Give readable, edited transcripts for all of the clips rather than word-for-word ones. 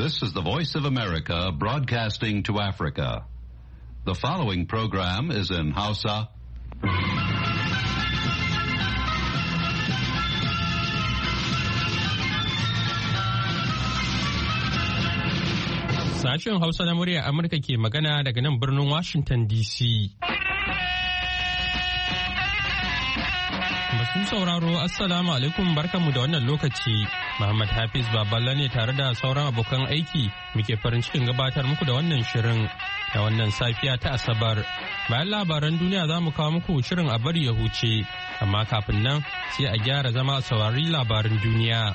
This is the Voice of America broadcasting to Africa. The following program is in Hausa. Sashen Hausa na murya Amurka ke magana daga nan birnin Washington DC. Masu sauraro, Assalamu alaikum, barkanmu da wannan lokaci. Muhammad Hafiz Baballa ne tare da sauran abokan aiki muke farin cikin gabatar muku da wannan shirin da wannan safiya ta Asabar. Bayan labaran duniya za mu kawo muku shirin a bari ya huce, amma kafin nan sai a gyara zama a saurari labaran duniya.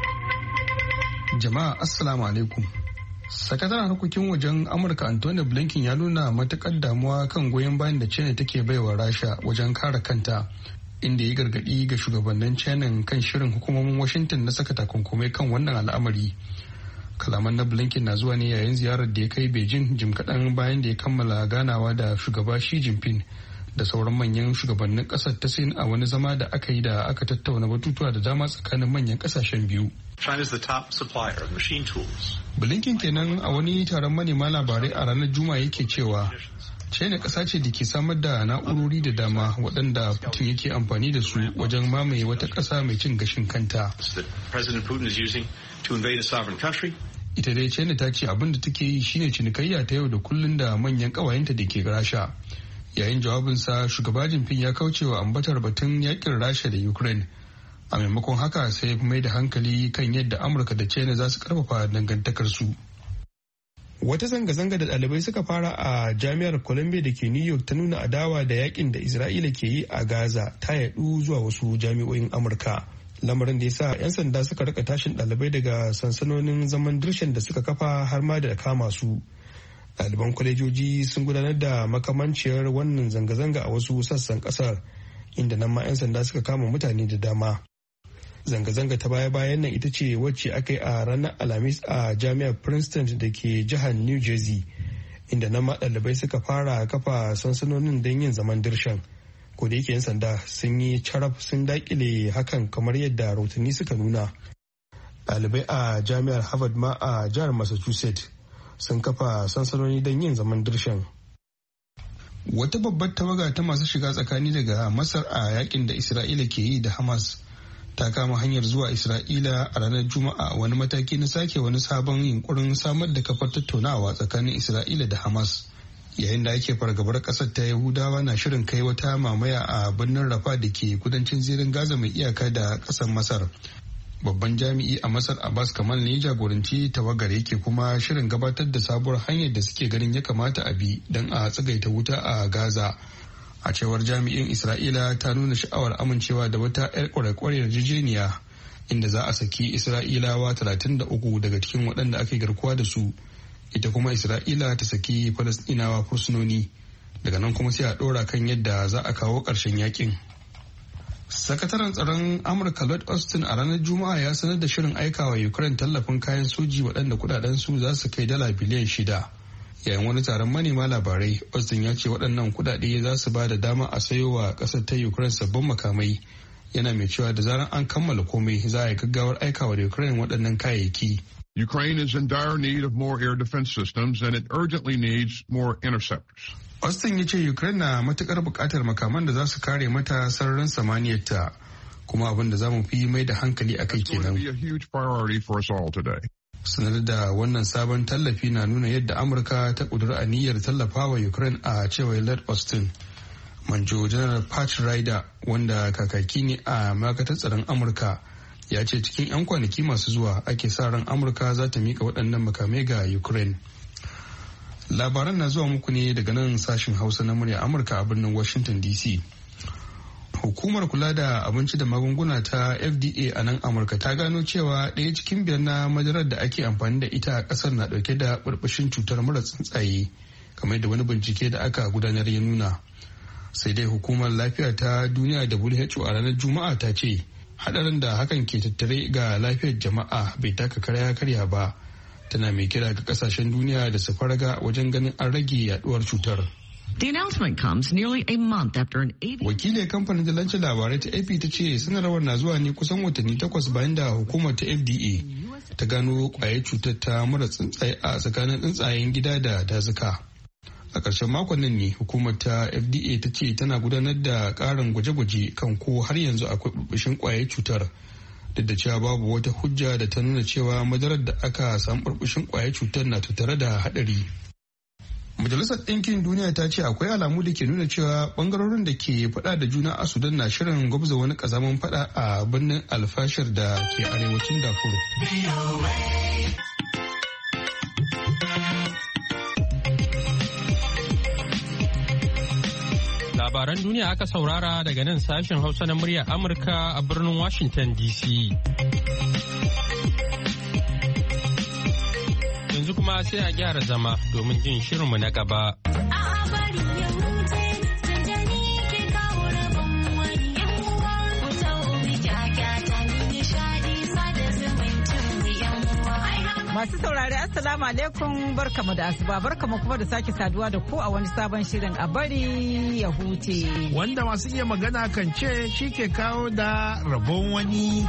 Jama'a Assalamu alaikum. Sakataren harkokin wajen Amurka Anthony Blinken ya nuna matukar damuwa kan goyon bayan da China take baiwa Rasha wajen kare kanta, inda ya gargadi ga shugabannin China kan shirin hukumomin Washington na saka takunkumai kan wannan al'amari. Kalaman na Blinken na zuwa ne yayin ziyarar da ya kai Beijing jim kaɗan bayan da ya kammala ganawa da shugaba Xi Jinping da sauran manyan shugabannin ƙasar ta Sin a wani zama da aka yi da aka tattauna batutuwa da dama tsakanin manyan ƙasashen biyu. China is the top supplier of machine tools. Blinken kenan a wani taron manema labarai a ranar Juma'a yake cewa China ƙasa ce da ke samar da na'urori da dama waɗanda Putin yake amfani da su wajen mamaye wata ƙasa mai cin gashin kanta. President Putin is using to invade a sovereign country. Ita dai China ta ce abin da take yi shine cinikayya ta yau da kullun da manyan ƙawayenta da ke Rasha. Yayin jawabinsa, shugaba Jinping ya kaucewa ambatar batun yakin Rasha da Ukraine. A maimakon haka sai ya mai da hankali kan yadda Amurka da China za su karfafa dangantakarsu. Wata zanga-zanga da ɗalibai suka fara a jami'ar Columbia da ke New York ta nuna adawa da yakin da Isra'ila ke yi a Gaza ta yaɗu zuwa wasu jami'o'in Amurka. Lamarin da ya sa 'yan sanda suka rika tashin ɗalibai daga sansanonin zaman dirshan da suka kafa har ma da kama su. Ɗaliban kwalejoji sun gudanar da makamanciyar wannan zanga-zanga a wasu sassan ƙasar, inda nan ma 'yan sanda suka kama mutane da dama. Zanga-zanga ta baya-bayan nan ita ce wacce aka yi a ranar Alhamis a jami'ar Princeton da ke jihar New Jersey, inda nan ma ɗalibai suka fara kafa sansanonin don yin zaman dirshan. Ko da yake 'yan sanda sun yi caraf sun dakile hakan kamar yadda rahotanni suka nuna. Ɗalibai a jami'ar Harvard ma a jihar Massachusetts sun kafa sansanoni don yin zaman dirshan. Wata babbar tawaga ta masu shiga tsakani daga Masar a yakin da Isra'ila ke yi da Hamas ta kama hanyar zuwa Isra'ila a ranar Juma'a, wani mataki na sake wani sabon yunkurin samar da kafar tattaunawa tsakanin Isra'ila da Hamas. Yayin da ake fargabar kasar ta Yahudawa na shirin kai wata mamaya a birnin Rafa da ke kudancin zirin Gaza mai iyaka da kasar Masar. Babban jami'i a Masar Abbas Kamal ne jagoranci tawagar, yake kuma shirin gabatar da sabuwar hanyar da suke ganin ya kamata a bi don a tsagaita wuta a Gaza. A cewar jami'in, Isra'ila ta nuna sha'awar amincewa da wata 'yar kwarekwarar yarjejeniya inda za a saki Isra'ilawa 33 daga cikin waɗanda ake garkuwa da su, ita kuma Isra'ila ta saki Falasɗinawa fursunoni. Daga nan kuma sai a ɗora kan yadda za a kawo ƙarshen yakin. Sakataren tsaron Amurka Lloyd Austin a ranar Juma'a ya sanar da shirin aikawa Ukraine tallafin kayan soji waɗanda kudaden su za su kai $6 biliyan. Yayin wani taron manema labarai, Austin ya ce waɗannan kudade za su ba da dama a sayo wa ƙasar ta Ukraine sabbin makamai. Yana mai cewa da zarar an kammala komai za a yi gaggawar aikawa da Ukraine waɗannan kayayyaki. Ukraine is in dire need of more air defense systems and it urgently needs more interceptors. Austin ya ce Ukraine na matukar buƙatar makaman da za su kare mata sararin samaniyarta, kuma abin da za mu fi mai da hankali a kai kenan. Sanar da wannan sabon tallafi na nuna yadda Amurka ta ƙudura aniyar tallafawa Ukraine a cewar Lloyd Austin. Manjo General Pat Ryder, wanda kakaki ne a ma'aikatar tsaron Amurka, ya ce cikin 'yan kwanaki masu zuwa ake sa ran Amurka za ta mika waɗannan makamai ga Ukraine. Labaran na zuwa muku ne daga nan sashen Hausa na murya Amurka a birnin Washington DC. Hukumar kula da abinci da magunguna ta FDA a nan Amurka ta gano cewa ɗaya cikin 5 na madarar da ake amfani da ita a ƙasar na ɗauke da ɓarɓashin cutar mura tsuntsaye, kamar da wani bincike da aka gudanar ya nuna. Sai dai hukumar lafiya ta duniya WHO a ranar Juma'a ta ce haɗarin da hakan ke tattare ga lafiyar jama'a bai taka karya karya ba. Tana mai kira ga kasashen duniya da su farga wajen ganin an rage yaduwar cutar. The announcement comes nearly a month after an Wakilin kamfanin dalancin labarai ta AP ta ce sanarwar na zuwa ne kusan watanni 8 bayan da hukumar ta FDA ta gano kwayar cutar ta mura tsuntsaye a tsakanin tsuntsayen gida da dazuka. A ƙarshen makon nan ne hukumar ta FDA ta ce tana gudanar da ƙarin gwaje-gwaje kan ko har yanzu akwai burbushin kwayar cutar, duk da cewa babu wata hujja da ta nuna cewa madarar da aka samu burbushin kwayar cutar na tattare da haɗari. Majalisar Ɗinkin Duniya ta ce akwai alamu da ke nuna cewa bangarorin da ke faɗa da juna a Sudan na shirin gwabza wani ƙazamin faɗa a birnin Alfashir da ke arewacin Darfur. Labaran duniya aka saurara daga nan sashen Hausa na muryar Amurka a birnin Washington DC. Yanzu kuma sai a gyara zama domin jin shirinmu na gaba. Masu saurari Assalamu alaikum, barkamu da asuba, barkamu kuma da sake saduwa da ku a wani sabon shirin a bari ya huce. Wanda masu iya magana kan ce shi ke kawo da rabon wani.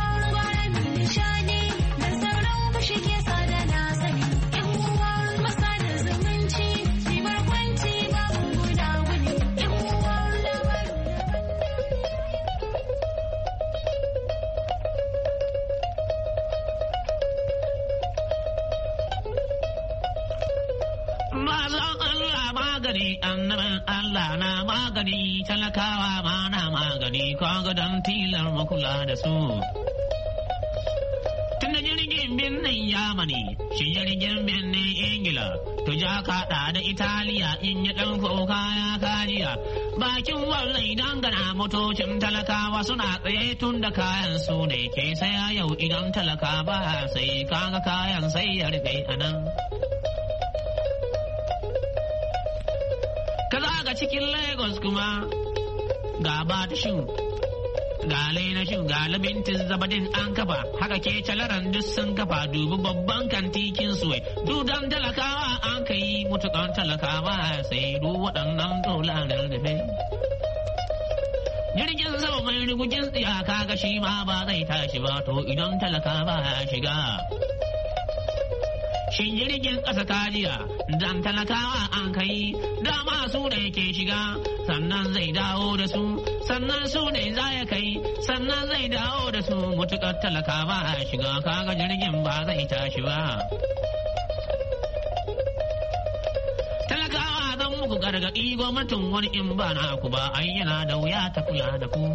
Annabin Allah na magani, talakawa ma na magani, kaga don tilar makula da su. Tun da jirgin birnin Yamani, shi jirgin birnin Ingila, to ja kaɗa da Italiya in yi ɗan kuka ya kajiya. Bakin wallai dangana motocin talakawa suna tsaye tun da kayan su ne ke saya yau idan talaka ba sai kaga kayan sai ya rufe a nan. Ga cikin Lagos kuma ga Batashin, ga Lainashin, ga Labintin Zabadin an kafa, haka ke calaran duk sun kafa dubi babban kantikin suwai. Dudan talakawa an ka yi mutukan talakawa sai du waɗannan dolarar da fai. Jirgin sama mai rigujin tsiyaka ga shi ma ba zai tashi ba to idan talakawa ya shiga. Shin jirgin ƙasa kajiya dan talakawa an kai dama su da yake shiga sannan zai dawo da su sannan su ne za ya kai sannan zai dawo da su mutukar talakawa a shiga kaga jirgin ba zai tashi ba. Talakawa zan muku gargaɗi gwamnatin wani in ba na ku ba ai yana da wuya ta kula da ku.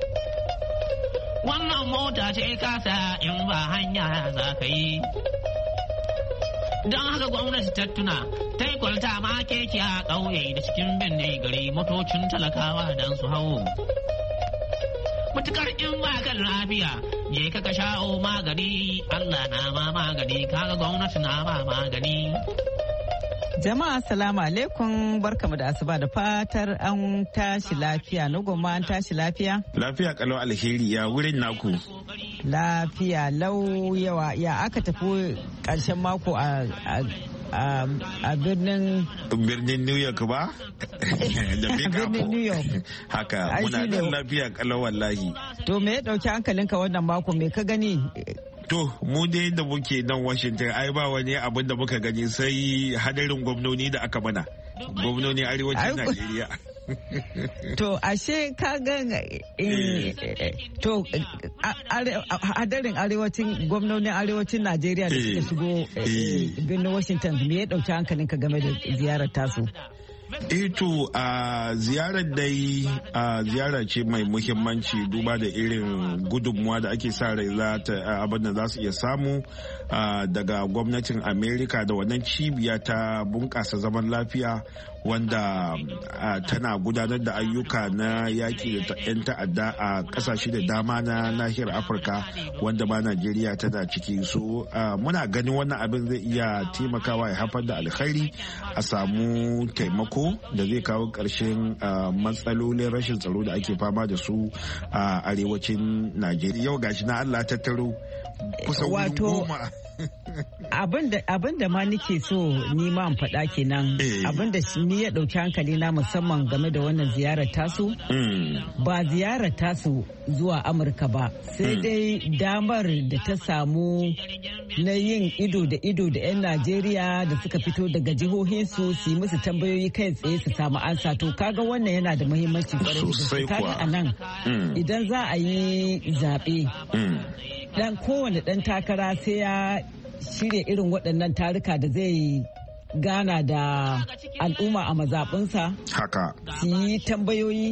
Wannan mota ce kasa in ba hanya za ka yi. Don haka gwamnati ta tuna ta yi kwalta ma keke a ƙauye da cikin binne gari motocin talakawa don su hau. Mutukar in ba kan lafiya je ka sha'o magani Allah na ma magani kaga gwamnati na ma magani. Jama'a salamu alaikum, barkamu da asuba da fatar an tashi lafiya. Na goma an tashi lafiya? Lafiya kalau alheri ya wurin naku. Lafiya lau yawa ya aka tafi ƙarshen mako a birnin New York ba? Da birnin New York. Haka muna da lafiya kalau wallahi. To me ya ɗauki hankalinka wannan mako, me ka gani? To, mu dai da muke nan Washington ai ba wani abin da muka gani sai hadarin gwamnoni da aka mana. Gwamnoni arewacin Najeriya. To, ashe ka ga to hadarin arewacin gwamnonin arewacin Najeriya da suka shigo birnin Washington, me ya dauki hankalinka game da ziyarar tasu? To a ziyarar dai ziyara ce mai muhimmanci duba da irin gudunmuwa da ake sa rai abin da za su iya samu daga gwamnatin Amerika da wannan cibiya ta bunƙasa zaman lafiya wanda tana gudanar da ayyuka na yaƙi da 'yan ta'adda a ƙasashe da dama na nahiyar Afirka wanda ma Najeriya tana ciki. So muna ganin wannan abin zai iya taimakawa ya haifar da alkhairi a samu taimako da zai kawo ƙarshen matsalolin rashin tsaro da ake fama da su a arewacin Najeriya. Yau gashi na Allah tattaro kusan goma. Abin da ma nake so ni ma in faɗa kenan abin da ni ya ɗauki hankali na musamman game da wannan ziyarar tasu ba ziyarar tasu zuwa Amurka ba sai dai damar da ta samu na yin ido da 'yan Najeriya da suka fito daga jihohinsu su yi musu tambayoyi kai tsaye su samu ansa to kaga wannan yana da muhimmanci kwarai da kaga a nan idan za a yi zaɓe dan kowane dan takara sai ya shirya irin waɗannan taruka da zai gana da al'umma a mazaɓinsa haka su yi tambayoyi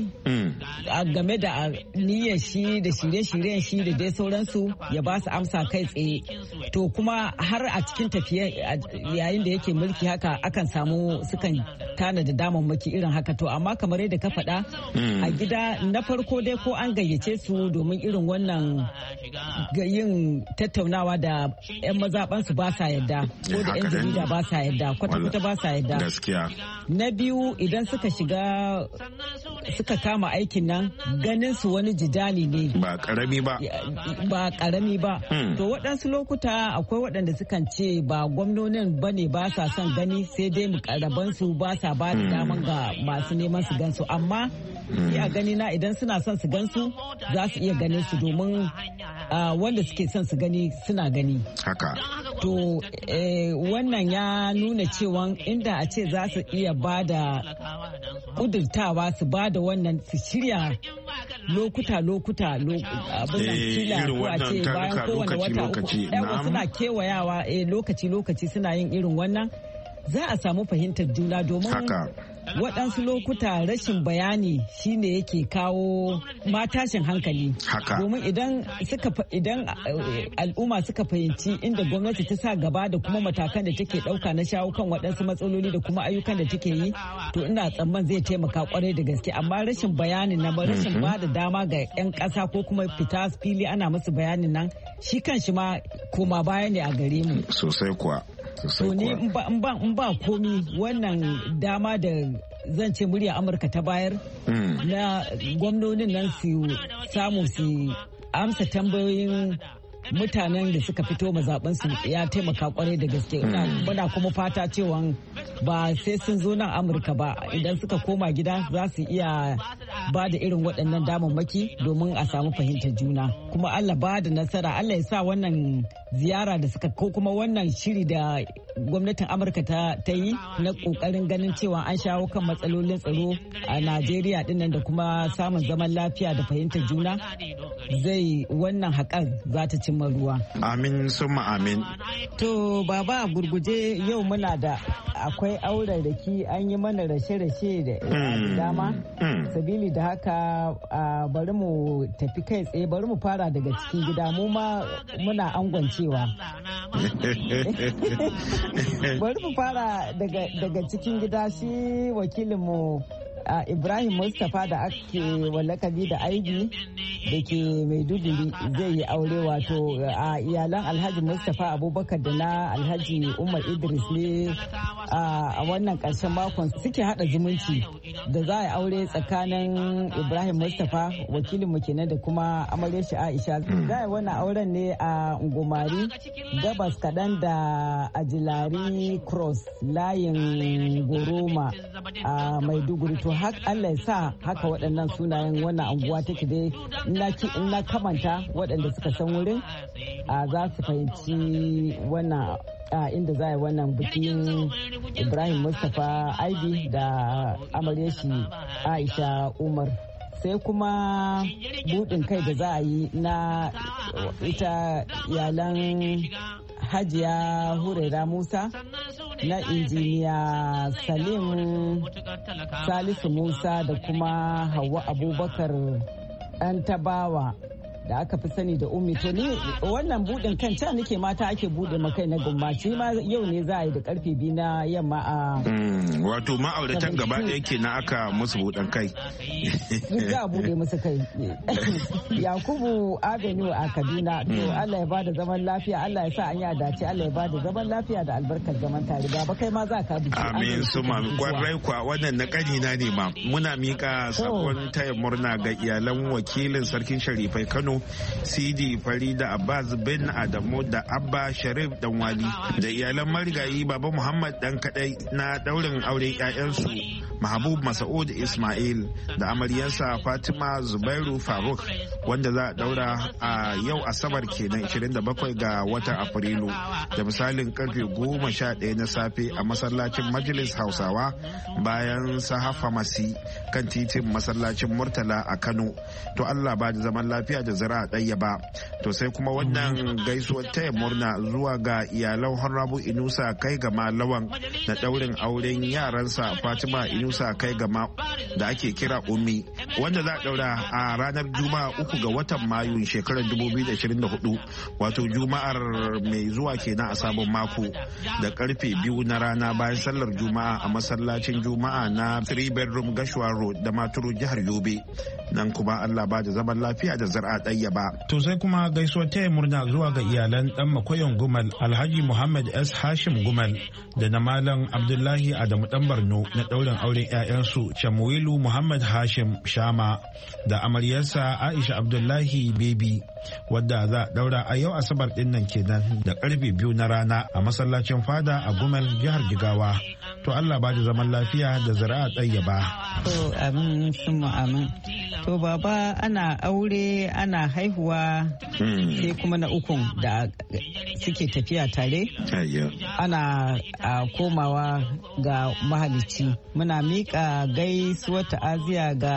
game da niyyar shi da shirye-shiryen shi da dai sauransu ya ba su amsa kai tsaye to kuma har a cikin tafiya yayin da yake mulki haka akan samu sukan tana da damammaki irin haka to amma kamar yadda ka faɗa a gida na farko dai ko an gayyace su domin irin wannan yin tattaunawa da 'yan mazaɓansu ba sa yadda ko da 'yan jarida ba sa yadda kwata ba sa yadda. Gaskiya. Na biyu idan suka shiga suka kama aikin nan ganin su wani jidali ne. Ba karami ba. Ba karami ba. To waɗansu lokuta akwai waɗanda sukan ce ba gwamnonin ba ne ba sa son gani sai dai mukarraban su ba sa ba da daman ga masu neman su gansu amma a gani na idan suna son su gansu za su iya ganin su domin wanda suke son su gani suna gani. Haka. To wannan ya nuna cewa inda a ce za su iya ba da kudurtawa su ba da wannan su shirya lokuta abin da kila ko a ce bayan kowane wata uku suna kewayawa lokaci suna yin irin wannan za a samu fahimtar juna domin waɗansu lokuta rashin bayani shine yake kawo matashin hankali domin idan al'umma suka fahimci inda gwamnati ta sa gaba da kuma matakan da take ɗauka na shawo kan waɗansu matsaloli da kuma ayyukan da take yi to ina tsamman zai taimaka kwarai da gaske amma rashin bayanin na rashin ba da dama ga 'yan ƙasa ko kuma fita fili ana musu bayanin nan shi kan shi ma koma baya ne a gare mu sosai kuwa. So ni in ba komi wannan dama da zan ce murya Amurka ta bayar na gwamnonin nan su samu su amsa tambayoyin mutanen da suka fito mazaɓansu ya taimaka kwarai da gaske muna kuma fata cewa ba sai sun zo nan Amurka ba idan suka koma gida za su iya ba da irin waɗannan damammaki domin a samu fahimtar juna kuma Allah ba da nasara Allah ya sa wannan ziyara da suka ko kuma wannan shiri da gwamnatin Amurka ta yi na kokarin ganin cewa an shawo kan matsalolin tsaro a Najeriya dinnan da kuma samun zaman lafiya da fahimtar juna zai wannan haƙar za ta cimma ruwa. Amin summa amin. To baba a gurguje yau muna da akwai auraraki an yi mana rashe-rashe da dama sabili da haka bari mu tafi kai tsaye bari mu fara daga cikin gida mu ma muna angwancewa bari mu fara daga cikin gida shi wakilinmu Ibrahim Mustapha da ake walakabi da aibi da ke Maiduguri zai yi aure wato a iyalan Alhaji Mustapha Abubakar da na Alhaji Umar Idris ne a wannan ƙarshen makon suke hada zumunci da za a yi aure tsakanin Ibrahim Mustapha wakilinmu kenan da kuma amarya shi Aisha za a yi wannan auren ne a Ngomari gabas kaɗan da Ajilari Cross layin Goroma a Maiduguri to Allah ya sa haka waɗannan sunayen wannan anguwa take dai in na kamanta waɗanda suka san wurin za su fahimci wannan inda za a yi wannan bikin Ibrahim Mustapha Aibi da amaryashi Aisha Umar sai kuma buɗin kai da za a yi na ita iyalan Hajiya Huraira Musa na injiniya Salim Salisu Musa da kuma Hauwa Abubakar ɗan tabawa da aka fi sani da ummi to ni wannan budin kan can nake mata ake bude makai na gummaci ma yau ne za a yi da karfe 2 na yamma a wato ma'auratan gaba ɗaya ke na aka musu buɗan kai za a bude musu kai Yakubu Avenue a Kaduna to Allah ya bada zaman lafiya Allah ya sa an yi dace Allah ya bada zaman lafiya da albarkar zaman tare ba kai ma za ka biki amin su ma kwarai kwa wannan na kanina ne ma muna mika sakon taya murna ga iyalan wakilin sarkin Sharifai Kano Kano, Sidi Farida Abbas bin Adamu da Abba Sharif Danwali da iyalan marigayi Baba Muhammad Dan Kadai na daurin auren 'ya'yansu Mahabub Masa'ud Ismail da amaryarsa Fatima Zubairu Faruk wanda za a daura a yau Asabar kenan 27 ga watan Afrilu da misalin karfe 11 na safe a masallacin Majlis Hausawa bayan Saha Pharmacy kan titin masallacin Murtala a Kano. To Allah ba da zaman lafiya da zira ɗaya ba. To sai kuma wannan gaisuwar taya murna zuwa ga iyalan Honorable Inusa Kai Gama Lawan na daurin auren yaransa Fatima Inusa Kai Gama da ake kira Ummi wanda za a daura a ranar Juma'a 3 ga watan Mayu shekarar 2024 wato Juma'ar mai zuwa kenan a sabon mako da karfe 2 na rana bayan sallar Juma'a a masallacin Juma'a na 3 bedroom Gashua Road da Maturu jihar Yobe. Nan kuma Allah ba da zaman lafiya da zar'a ɗaya ba. To sai kuma gaisuwar taya murna zuwa ga iyalan dan Makoyon Gumal Alhaji Muhammad S Hashim Gumal da na Malam Abdullahi Adamu Dan Barno na daurin auren 'ya'yansu Shamuilu Muhammad Hashim Shama da amaryarsa Aisha Abdullahi Baby wadda za a daura a yau Asabar din nan kenan da karfe 2 na rana a masallacin Fada a Gumal jihar Jigawa. To Allah ba da zaman lafiya da zara'a ɗayyaba. To amin sun amin. To baba ana aure ana haihuwa sai kuma na ukun da suke tafiya tare. Ana komawa ga mahalicci. Muna miƙa gaisuwar ta'aziya ga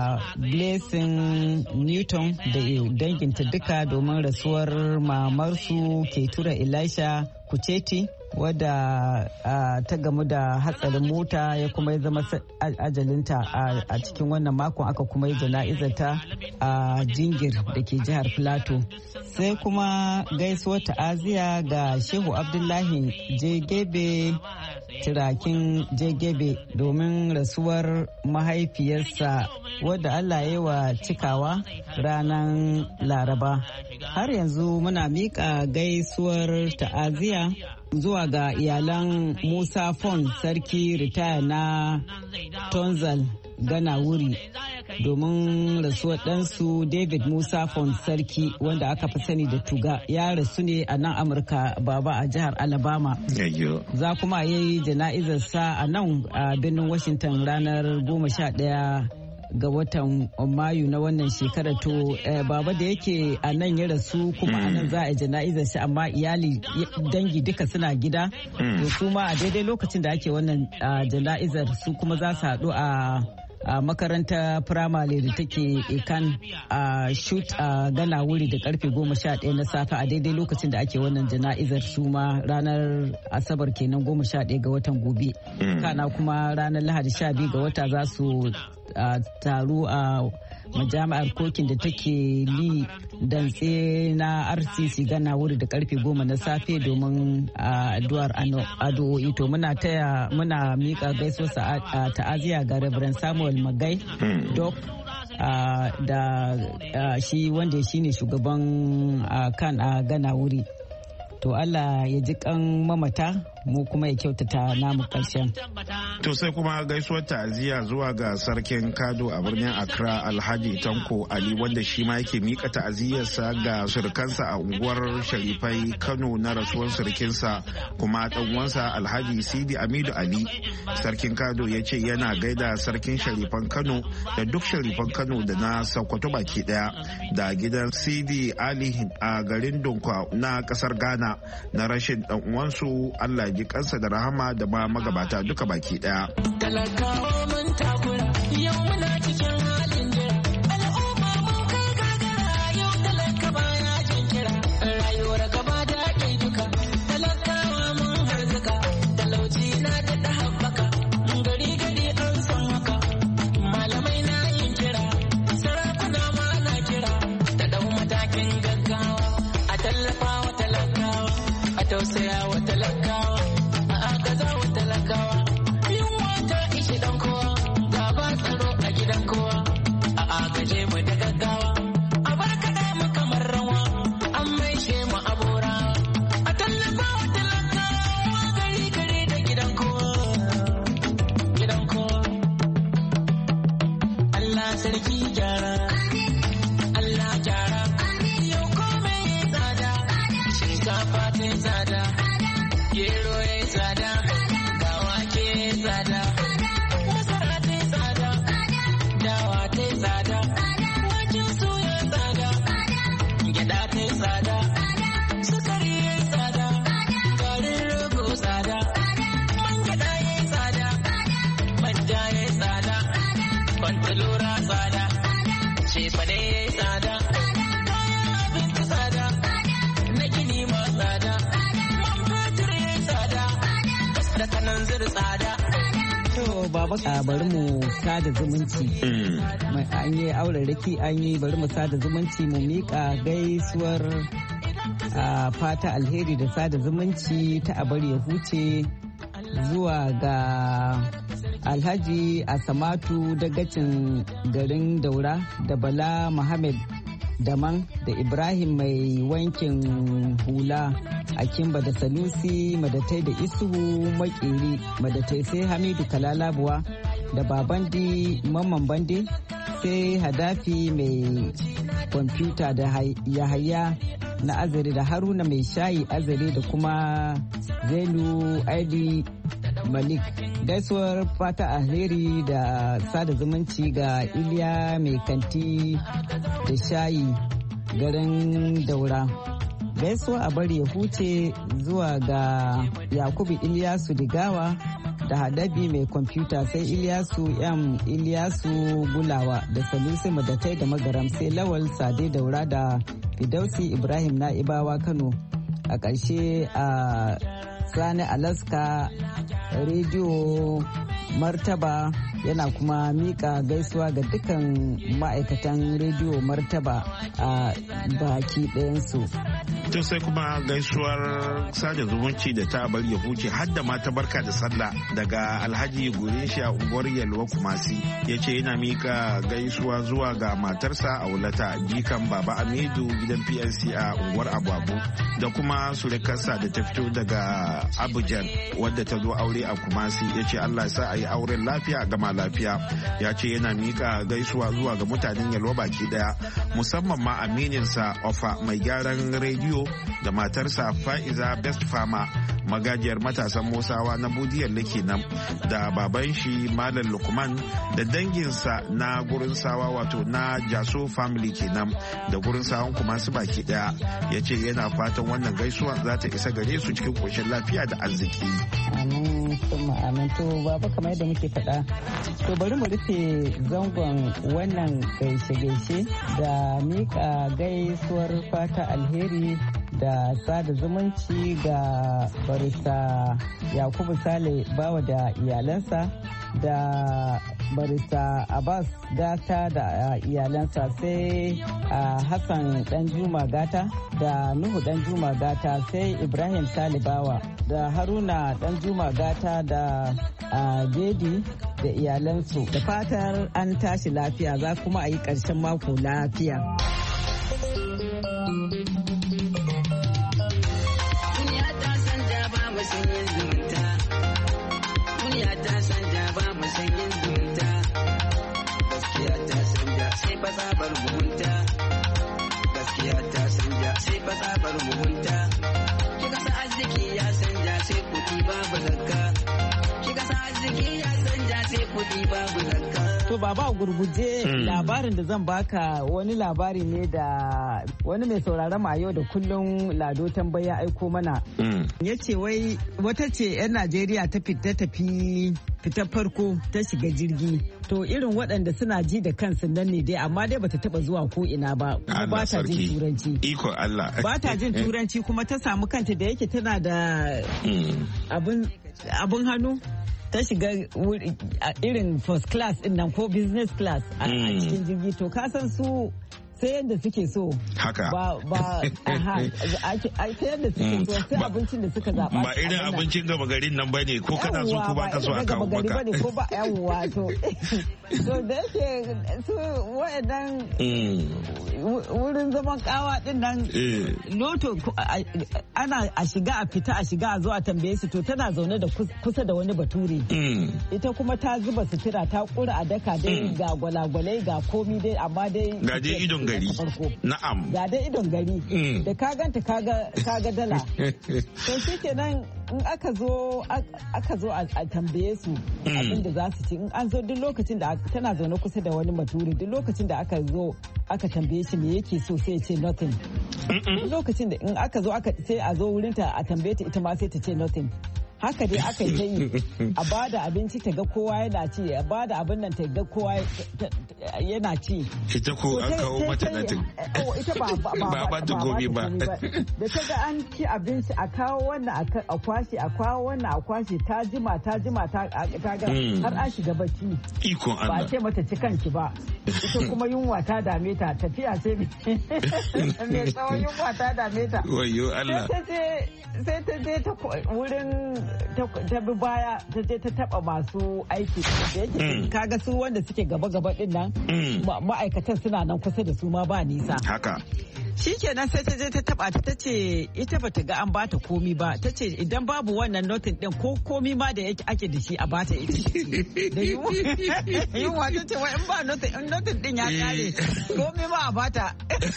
Blessing Newton da danginta duka domin rasuwar mamarsu Ketura Elisha Kucheti wadda ta gamu da hatsarin mota ya kuma zama ajalinta a cikin wannan makon aka kuma yi jana'izarta a Jingir da ke jihar Plateau. Sai kuma gaisuwar ta'aziya ga Shehu Abdullahi Jegebe turakin Jegebe domin rasuwar mahaifiyarsa wadda Allah ya yi wa cikawa ranar Laraba. Har yanzu muna miƙa gaisuwar ta'aziya zuwa ga iyalan Musa Fon sarki ritaya na Tonzal Gana wuri domin rasuwar ɗansu David Musa Fon sarki wanda aka fi sani da Tuga ya rasu ne a nan Amurka baba a jihar Alabama. Za kuma yi jana'izarsa a nan a birnin Washington ranar 11 ga watan Mayu na wannan shekarar. To baba da yake a nan ya rasu kuma a nan za a jana'izar shi amma iyali dangi duka suna gida to su ma a daidai lokacin da ake wannan jana'izar su kuma za su haɗu a makaranta firamare da take Ekan a shoot a Gana wuri da karfe 11 na safe a daidai lokacin da ake wannan jana'izar su ma ranar Asabar kenan 11 ga watan gobe. Kana kuma ranar Lahadi 12 ga wata za su taru a majami'ar kokin da take li dantse na RCC Gana wuri da karfe 10 na safe domin addu'ar addu'o'i. To muna mika gaisuwa ta'aziya ga Reverend Samuel Magai Doc da shi wanda shine shugaban kan a Gana wuri. To Allah ya ji kan mamata mu kuma ya kyautata namu karshen. To sai kuma gaisuwar ta'aziyya zuwa ga sarkin Kado a birnin Accra Alhaji Tanko Ali wanda shi ma yake mika ta'aziyyarsa ga surukansa a unguwar Sharifai Kano na rasuwar surukinsa kuma dan uwansa Alhaji Sidi Amidu Ali. Sarkin Kado ya ce yana gaida sarkin Sharifan Kano da duk Sharifan Kano da na Sokoto baki daya da gidan Sidi Ali a garin Donkwa na kasar Ghana na rashin dan uwansu. Allah ji kansa da rahama da ma magabata duka baki daya. Talakawa mun takura yau muna cikin halin jira. Al'umma mun kai gagara yau talaka baya jin kira. Rayuwar gaba da ake duka. Talakawa mun harzuka. Talauci na da haɓaka. Gari gari an san haka. Malamai na yin kira. Sarakuna ma na kira. Ta dau matakin gaggawa. A tallafa wa talakawa. A tausaya wa talakawa. A agaza wa talakawa. Yunwa ta ishi dan kowa. ta yi tsada, gero ya yi tsada, ga wake ya yi tsada, masara ta yi tsada, dawa ta yi tsada, waken suya ya yi tsada, gyaɗa ta yi tsada, sukari ya yi tsada, garin rogo tsada, man gyaɗa ya yi tsada, manja ya yi tsada, fantalora tsada, cefane ya yi tsada, kayan abinci tsada, na gini ma tsada, man fetur ya yi tsada, gas da kananzir tsada. To baba bari mu sada zumunci. An yi auraraki an yi bari mu sada zumunci mu miƙa gaisuwar fata alheri da sada zumunci ta abar ya huce zuwa ga Alhaji Asamatu dagacin garin Daura da Bala Muhammad Daman da Ibrahim mai wankin hula a Kimba da Sanusi Madatai da Isuhu Makeri Madatai sai Hamidu Kalalabuwa da Babandi Mamman Bande sai Hadafi mai kwamfuta da Yahaya na Azare da Haruna mai shayi Azare da kuma Zainu Aidi Malik. Gaisuwar fata alheri da sada zumunci ga Iliya mai kanti da shayi garin Daura. Gaisuwa a bari ya huce zuwa ga Yakubu Iliyasu Digawa da Hadabi mai kwamfuta sai Iliyasu Iliyasu Gulawa da Salusi Madatai da Magaram sai Lawal Sade Daura da Fidausi Ibrahim Na'ibawa Kano. A ƙarshe a Sani Alaska rediyo Martaba yana kuma mika gaisuwa ga dukkan ma'aikatan rediyo Martaba a baki ɗayansu. To sai kuma gaisuwar sada zumunci da ta bar ya huce har da mata barka da sallah daga Alhaji Gureshi a unguwar Yalwa Kumasi ya ce yana mika gaisuwa zuwa ga matarsa a wulata jikan Baba Amidu gidan PNC a unguwar Ababu da kuma surekarsa da ta fito daga Abuja wadda ta zo aure a Kumasi ya ce Allah sa a yi auren lafiya gama lafiya ya ce yana mika gaisuwa zuwa ga mutanen Yalwa baki daya musamman ma amininsa Ofa mai gyaran rediyo da matarsa Fa'iza Best Farmer magajiyar matasan Musawa na Budiyar Lake nan da baban shi Malam Lukman da danginsa na gurin sawa wato na Jaso family kenan da gurin sawan kuma su baki daya ya ce yana fatan wannan gaisuwa za ta isa gare su cikin koshin lafiya da arziki. Amin kuma amin to baba kamar yadda muke faɗa to bari mu rufe zangon wannan gaishe-gaishe da mika gaisuwar fata alheri da sada zumunci ga barista Yakubu Sale Bawa da iyalansa da barista Abbas Gata da iyalansa sai Hassan Danjuma Gata da Nuhu Danjuma Gata sai Ibrahim Sale Bawa da Haruna Danjuma Gata da Jedi da iyalansu da fatar an tashi lafiya za kuma a yi ƙarshen mako lafiya. Tsabar mugunta gaskiya ta sanja sai tsabar mugunta kika sa arziki ya sanja sai kuɗi babu zakka kika sa arziki ya sanja sai kuɗi babu zakka. To baba gurguje labarin da zan baka wani labari ne da wani mai sauraron ma yau da kullum Lado tambaya aiko mana. Ya ce wai wata ce 'yan Najeriya ta fitar farko ta shiga jirgi. To irin waɗanda suna ji da kansu nan ne dai amma dai bata taba zuwa ko ina ba kuma ba ta jin turanci. Iko Allah. Ba ta jin turanci kuma ta samu kanta da yake tana da abun hannu. Ta shiga irin first class din nan ko business class a cikin jirgi to ka san su sai yadda suke so. Haka. A sai yadda suke so sai abincin da suka zaɓa. Ba irin abincin gaba garin nan bane ko kana so ko ba ka so a kawo maka. Ba ko ba yawwa to To da yake su waɗannan wurin zaman kawa din nan loto ana a shiga a fita a shiga a zo a tambaye su to tana zaune da kusa da wani bature. Ita kuma ta zuba sutura ta kura a daka dai ga gwalagwalai ga komi dai amma dai. Ga dai idon gari. Na'am. Ga dai idon gari. Da ka ganta kaga dala. To shi kenan in aka zo a tambaye su abin da za su ci in an zo duk lokacin da tana zaune kusa da wani maturi duk lokacin da aka zo aka tambaye shi me yake so sai ya ce nothing. Duk lokacin da in aka zo sai a zo wurinta a tambaye ta ita ma sai ta ce nothing. Haka dai aka yi a bada abinci ta ga kowa yana ci a bada abin nan ta ga kowa yana ci. Ita ko an kawo mata natin. Ita ba ta gobe ba. Da ta ga an ci abinci a kawo wannan a kwashe a kawo wannan a kwashe ta jima ta ga har an shiga bacci. Ikon Allah. Ba ce mata ci kanki ba. Ita kuma yunwa ta dame ta tafiya ce mai tsawon yunwa ta dame ta. Wayyo Allah. Sai ta je ta wurin ta bi baya ta je ta taba masu aiki da yake kaga su wanda suke gaba-gaba din nan ma'aikatan suna nan kusa da su ma ba nisa haka shikenan sai ta je ta taba ta ce ita bata ga an bata komi ba ta ce idan babu wannan notin din ko komi ma da yake ake da shi a bata ita da yunwa ta ce wai in ba notin din ya kare komi ma a bata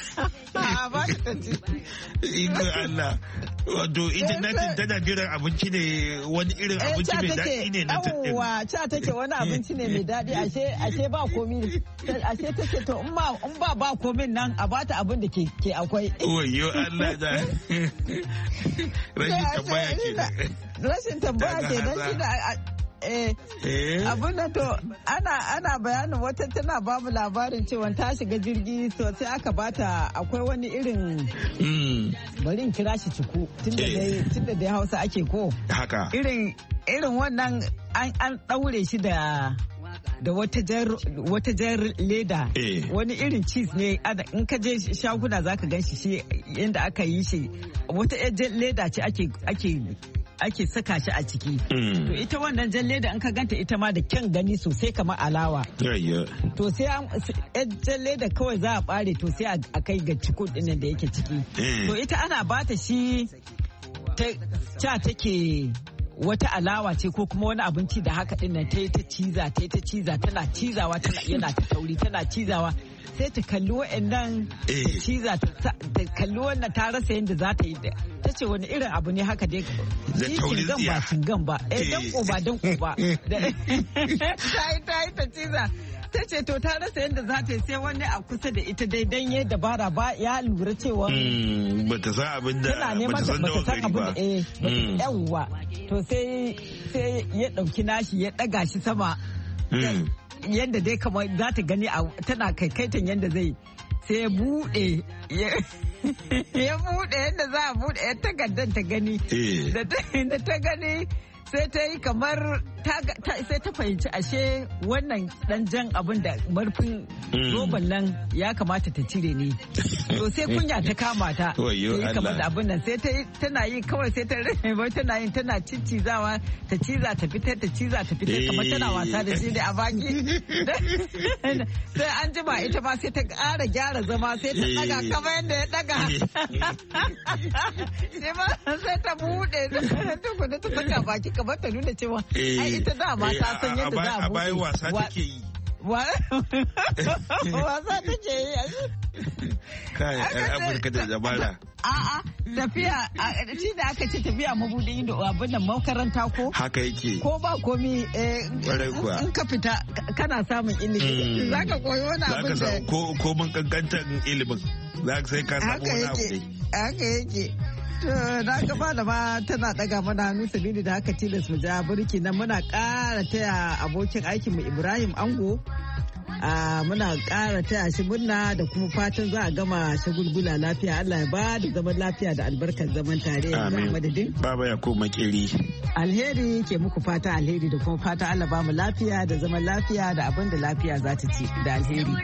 ta ce iko Allah wato ita natin tana jiran abinci ne wani irin abinci mai daɗi ne na tattun. Yawwa, ca take wani abinci ne mai daɗi ashe ba komi. Ashe take to in ba komin nan a bata abin da ke akwai. Wayyo Allah da. Rashin tambaya ke. Rashin tambaya ke don shi da abin da to ana bayanin wata tana babu labarin cewa ta shiga jirgi to sai aka bata akwai wani irin bari in kira shi ciku tunda dai Hausa ake ko haka irin wannan an daure shi da wata jar leda wani irin cheese ne in ka je shaguna zaka gan shi yadda aka yi shi wata jar leda ce ake saka shi a ciki. To ita wannan jan leda in ka ganta ita ma da kyan gani sosai kamar alawa. To sai jan leda kawai za a bare to sai a kai ga cikun dinnan da yake ciki. To ita ana bata shi ta take wata alawa ce ko kuma wani abinci da haka dinnan ta yi ta ciza tana cizawa yana ta tauri tana cizawa. Sai ta kalli wa'annan ciza ta kalli wannan ta rasa yadda za ta yi ta ce wani irin abu ne haka dai cingan ba cingan ba danko ba danko ba ta yi ta ciza ta ce to ta rasa yadda za ta yi sai wani a kusa da ita dai dan ya dabara ba ya lura cewa ba ta san abin da ba ta san da wakari ba yawwa to sai ya dauki nashi ya daga shi sama yadda dai kamar za ta gani tana kaikaitan yadda zai sai ya bude yadda za a bude ya takardar ta gani da ta gani sai ta yi kamar sai ta fahimci ashe wannan dan jan abin da marfin roban nan ya kamata ta cire ne to sai kunya ta kama ta sai kamar da abin nan sai tana yi kawai sai ta rage tana ciccizawa ta ciza ta fitar kamar tana wasa da shi da a baki sai an jima ita ma sai ta ƙara gyara zama sai ta daga kamar yadda ya daga sai ta buɗe tukuna ta saka baki kamar ta nuna cewa ai ita dama ta san yadda za a buɗe. A bayan wasa take yi. Wasa take yi. Kai, Amurka da dabara. A'a, tafiya, shi da aka ce tafiya mabudin ido abin da makaranta ko? Haka yake. Ko ba komi in ka fita kana samun ilimi. Za ka koyi wani abin da. Ko mun kankantar ilimin. Za ka sai ka samu wani abu dai. Haka yake. Na gaba da ma tana daga mana hannu sabili da haka tilas mu ja burki nan muna ƙara taya abokin aikinmu Ibrahim Ango muna ƙara taya shi murna da kuma fatan za a gama shagulgula lafiya Allah ya ba da zaman lafiya da albarkar zaman tare a madadin Baba ya koma makeri alheri ke muku fata alheri da kuma fata Allah ba mu lafiya da zaman lafiya da abin da lafiya za ta ci da alheri.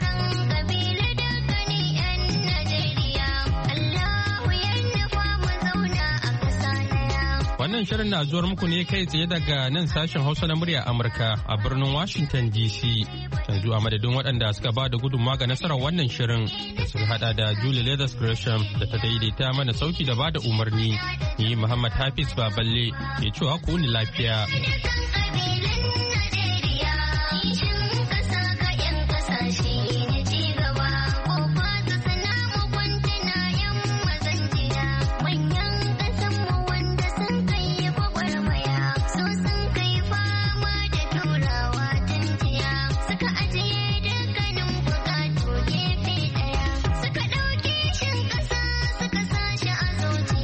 Wannan wannan shirin na zuwar muku ne kai tsaye daga nan sashen Hausa na murya Amurka a birnin Washington DC. Yanzu a madadin waɗanda suka ba da gudunmawa ga nasarar wannan shirin da suka hada da Julie Leathers Gresham da ta daidaita mana sauki da ba da umarni. Ni Muhammad Hafiz Baballe ke cewa ku ni lafiya.